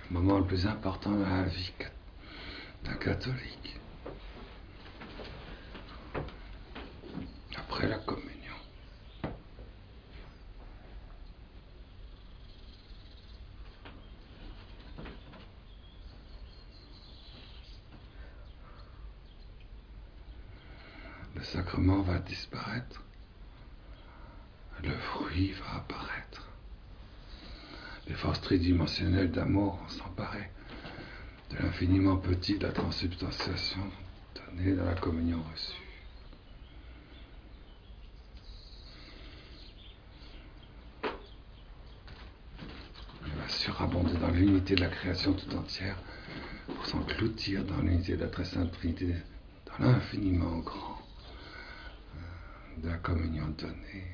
Le moment le plus important dans la vie d'un catholique. Après la communion. Le sacrement va disparaître. Le fruit va apparaître. Les forces tridimensionnelles d'amour vont s'emparer de l'infiniment petit de la transubstantiation donnée dans la communion reçue. Il va surabonder dans l'unité de la création tout entière pour s'engloutir dans l'unité de la très sainte Trinité, dans l'infiniment grand de la communion donnée.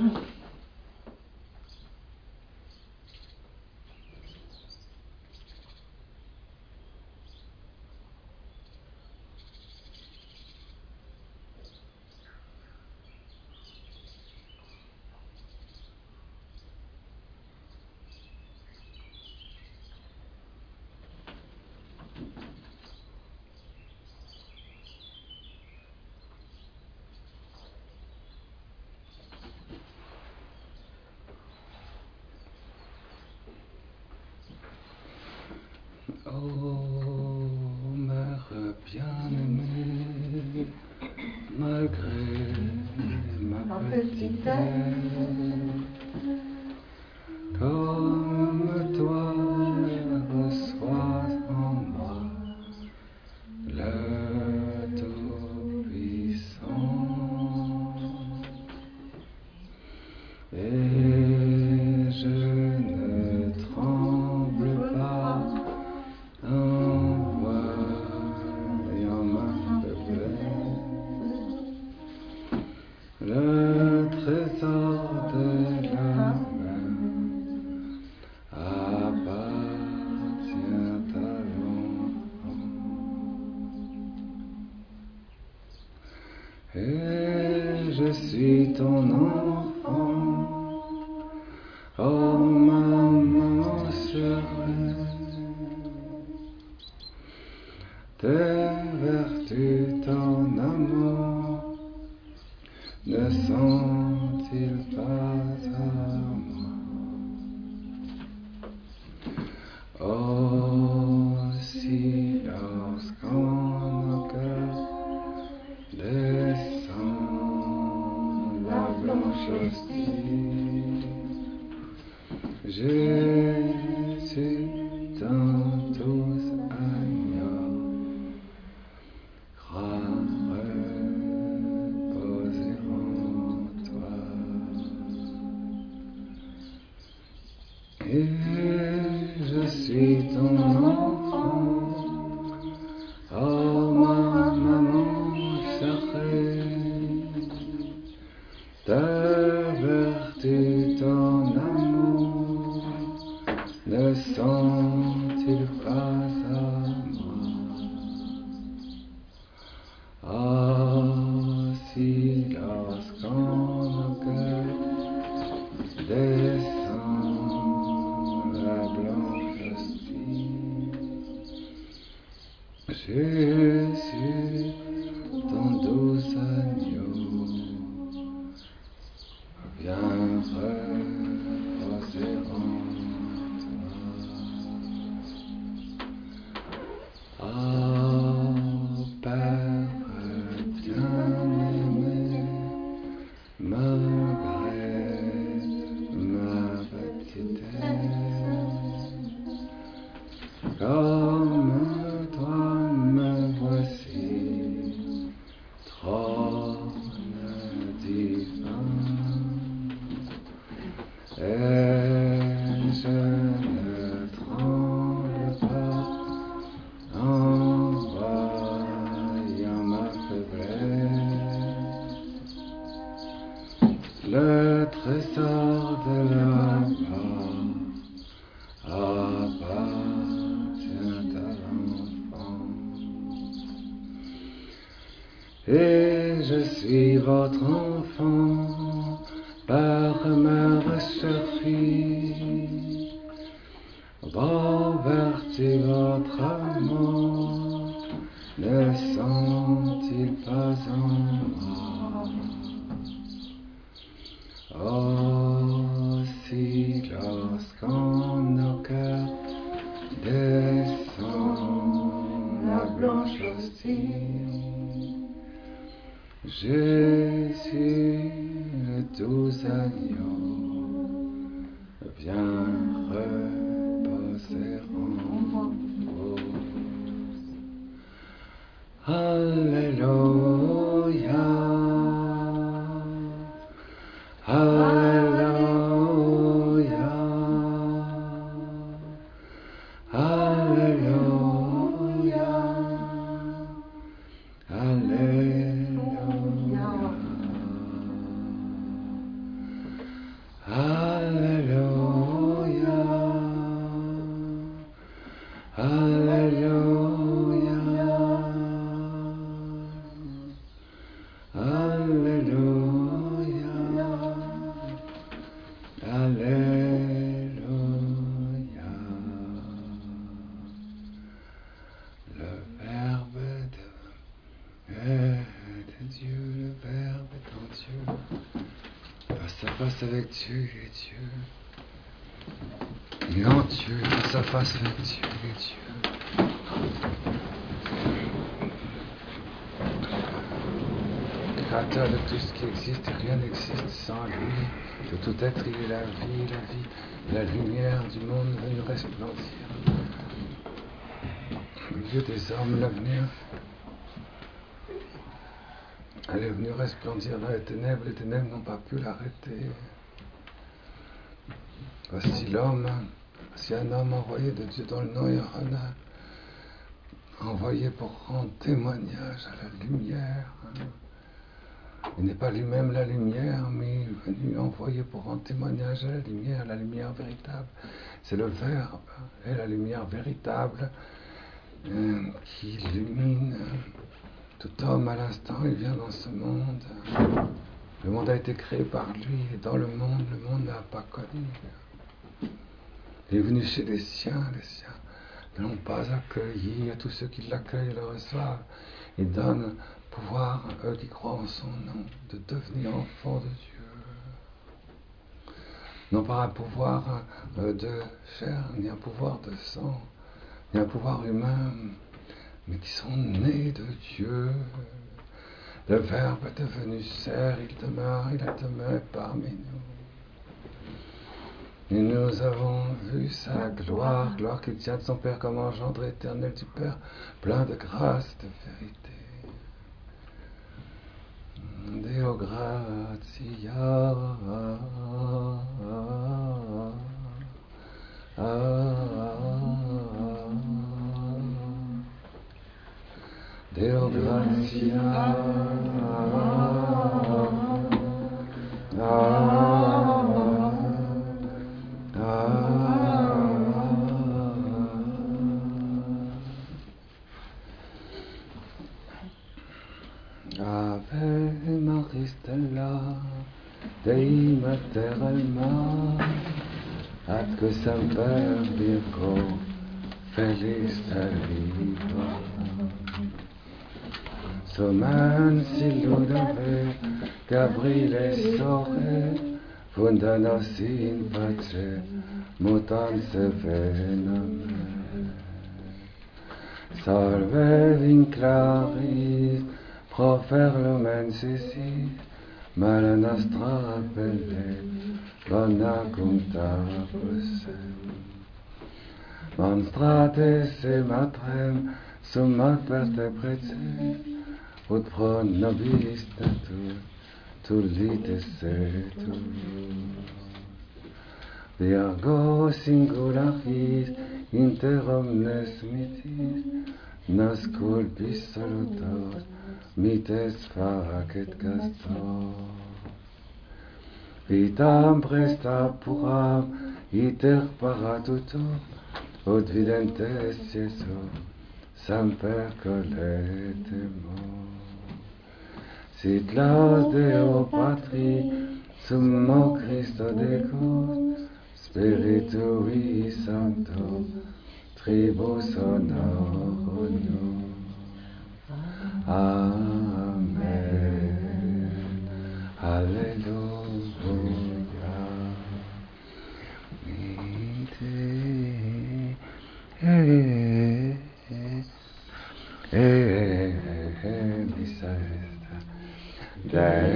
Oh, mère bien-aimée, malgré ma petitesse, comme toi, reçois en moi le Tout-Puissant. Et je ne tremble pas en voyant ma faiblesse, le trésor de la main appartient à l'enfant. Et je suis ton enfant, oh ma maman chérie. Tes vertus, ton amour, ne sont-ils pas à moi? Oh, si lorsqu'en nos cœurs descend la blanche hostie, Jésus, dans tous agneaux, reposer en toi. Et je suis ton enfant, oh ma maman chérie, ta vertu, ton amour, ne sont-ils pas à moi? Oh, si lorsqu'en nos cœurs descend la blanche hostie, Jésus, ton doux agneau, viens reposer en toi. Oh, Père bien-aimé, malgré ma petitesse, comme toi me voici, trône divin, et je ne tremble pas en voyant ma faiblesse, le trésor de la mort appartient à l'enfant. Et je suis votre enfant, par mère chérie, vos vertus, votre amour, ne sont-ils pas en moi? Oh, si lorsqu'en nos cœurs descend la blanche hostie, Jésus, le doux agneau, viens reposer en vous. Alléluia, Alléluia, Alléluia, Alléluia. face avec Dieu, il est Dieu. Il est en Dieu, face à face avec Dieu, il est Dieu. Créateur de tout ce qui existe, et rien n'existe sans lui. De tout être, il est la vie, la lumière du monde venue resplendir. Au milieu des hommes, l'avenir. Elle est venue resplendir dans les ténèbres n'ont pas pu l'arrêter. Voici l'homme, voici un homme envoyé de Dieu dont le nom est Rana, envoyé pour rendre témoignage à la lumière. Il n'est pas lui-même la lumière, mais il est venu envoyer pour rendre témoignage à la lumière véritable. C'est le Verbe et la lumière véritable qui illumine tout homme à l'instant. Il vient dans ce monde. Le monde a été créé par lui, et dans le monde n'a pas connu. Il est venu chez les siens ne l'ont pas accueilli. À tous ceux qui l'accueillent le reçoivent. Il donne pouvoir à eux qui croient en son nom de devenir enfants de Dieu. Non pas un pouvoir de chair, ni un pouvoir de sang, ni un pouvoir humain, mais qui sont nés de Dieu. Le Verbe est devenu chair, il a demeuré parmi nous. Et nous avons vu sa gloire qu'il tient de son Père comme engendré éternel du Père, plein de grâce et de vérité. Deo gratia, Deo gratia, Ave Maria Stella, Dei Mater Alma, atque semper Virgo, Felis Arriva. Soman siludave, Gabriele sore, fundanos in pace, mutans venam. Salve vinclaris, profer lumen sisi, mala nostra appelle, bona contabus. Monstrates e matrem, summat vertebrete, ut pro nobis natur, tullites setus. Virgo singularis, inter omnes mitis, nos culpis salutos, mites facet castor. Vitam presta puram, iter paratutur, ut videntes Iesu, semper colletemur. Sit laus Deo Patri, summo Christo Decus, Spiritui Sancto, tribus honorum. Amen. Alleluia. Missa est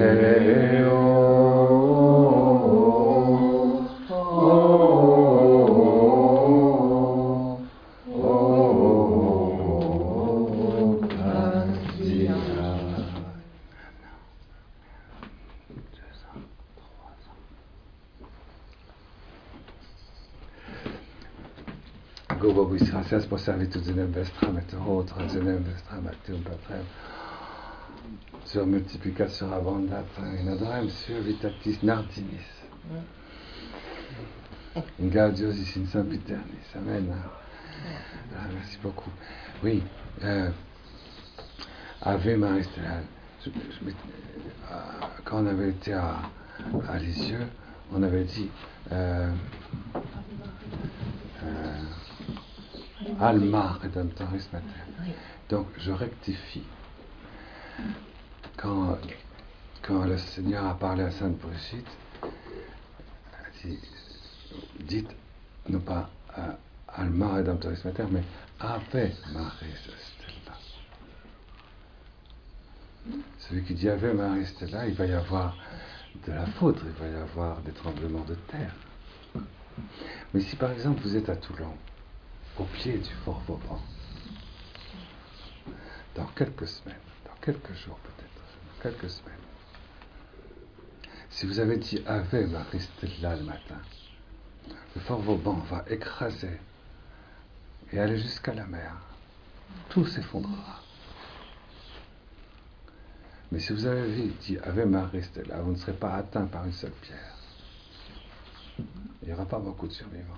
Gobo Buisracias pour servitude vestram et autres, vestram actum patrem, sur multiplication abondante, in adorem sur vitatis nardinis, in gaudiosis in sempiternis. Amen. Merci beaucoup. Oui, Ave Maria Stella. Quand on avait été à Lisieux, on avait dit Alma Redemptoris Mater. Donc je rectifie. Quand le Seigneur a parlé à Sainte Brigitte, si dites, non pas Alma Redemptoris Mater, mais Ave Maria Stella. Celui qui dit Ave Maria Stella, il va y avoir de la foudre, il va y avoir des tremblements de terre. Mais si par exemple vous êtes à Toulon, au pied du Fort Vauban, dans quelques semaines, dans quelques jours peut-être, dans quelques semaines, si vous avez dit Ave Maria Stella le matin, le Fort Vauban va écraser et aller jusqu'à la mer. Tout s'effondrera. Mais si vous avez dit Ave Maria Stella, vous ne serez pas atteint par une seule pierre. Il n'y aura pas beaucoup de survivants.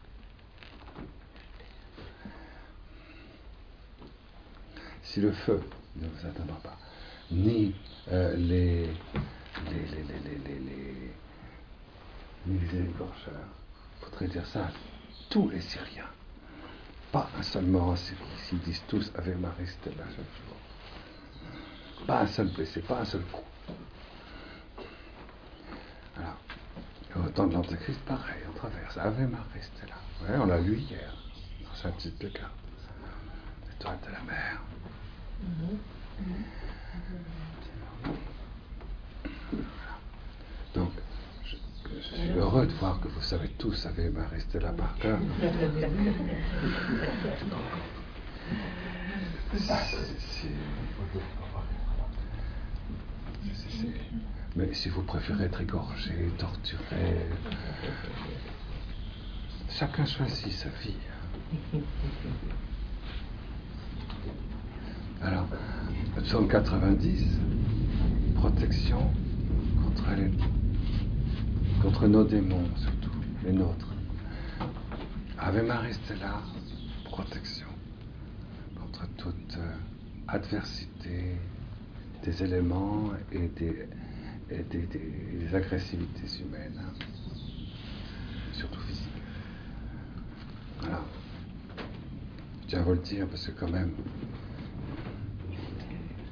Si le feu ne vous atteindra pas, ni les écorcheurs, il faudrait dire ça à tous les Syriens. Pas un seul mort en Syrie, s'ils disent tous Ave Maria Stella chaque jour. Pas un seul blessé, pas un seul coup. Alors, au temps de l'Antéchrist, pareil, on traverse Ave Maria Stella. Ouais, on l'a lu hier, dans sa petite carte. L'étoile de la mer. Donc, je suis heureux de voir que vous savez tous Ave Maria Stella par cœur. Mais si vous préférez être égorgé, torturé, chacun choisit sa vie. Alors, le psaume 90, protection contre nos démons, surtout, les nôtres. Ave Maria Stella, protection contre toute adversité des éléments et des agressivités humaines, surtout physiques. Voilà. Je tiens à vous le dire parce que quand même,